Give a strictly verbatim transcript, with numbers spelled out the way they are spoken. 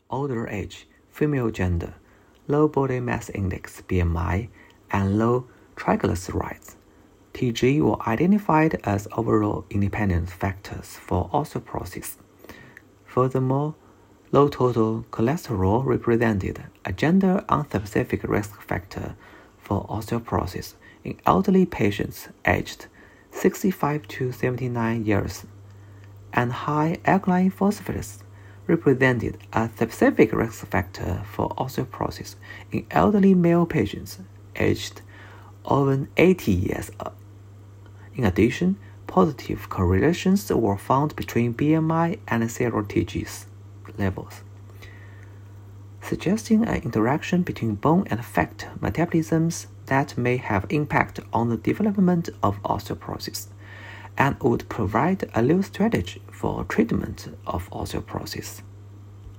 older age, female gender, low body mass index B M I, and low triglycerides. T G were identified as overall independent factors for osteoporosis. Furthermore, low total cholesterol represented a gender-unspecific risk factor for osteoporosis in elderly patients aged sixty-five to seventy-nine years, and high alkaline phosphatase represented a specific risk factor for osteoporosis in elderly male patients aged over eighty years. In addition, positive correlations were found between B M I and serum T G levels, suggesting an interaction between bone and fat metabolisms that may have impact on the development of osteoporosis and would provide a new strategy for treatment of osteoporosis.